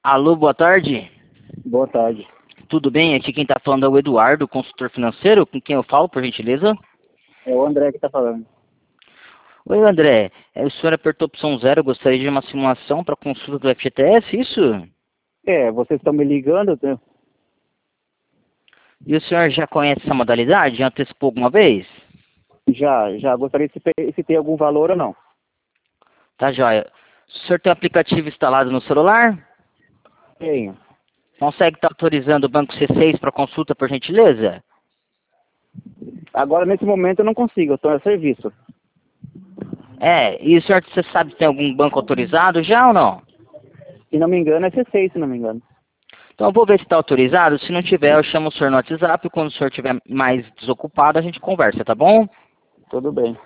Alô, boa tarde. Boa tarde. Tudo bem? Aqui quem está falando é o Eduardo, consultor financeiro. Com quem eu falo, por gentileza? É o André que está falando. Oi, André. O senhor apertou a opção 0. Gostaria de uma simulação para consulta do FGTS, isso? Vocês estão me ligando? E o senhor já conhece essa modalidade? Já antecipou alguma vez? Já gostaria se tem algum valor ou não. Tá, joia. O senhor tem o aplicativo instalado no celular? Tenho. Consegue estar autorizando o Banco C6 para consulta, por gentileza? Agora, nesse momento, eu não consigo, eu estou a serviço. E o senhor, você sabe se tem algum banco autorizado já ou não? Se não me engano, é C6, se não me engano. Então eu vou ver se está autorizado. Se não tiver, eu chamo o senhor no WhatsApp. Quando o senhor estiver mais desocupado, a gente conversa, tá bom? Tudo bem.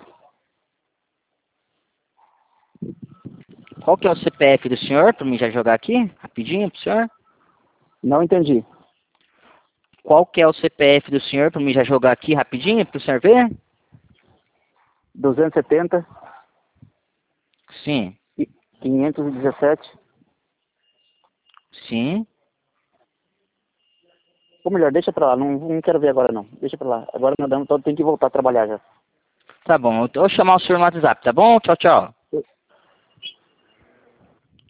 Qual que é o CPF do senhor, para mim já jogar aqui, rapidinho pro senhor? Não entendi. Qual que é o CPF do senhor, para mim já jogar aqui rapidinho pro senhor ver? 270, Sim, 517. sim. Ou melhor, deixa pra lá, não quero ver agora não. Deixa pra lá. Agora nós tem que voltar a trabalhar já. Tá bom, eu vou chamar o senhor no WhatsApp, tá bom? Tchau, tchau.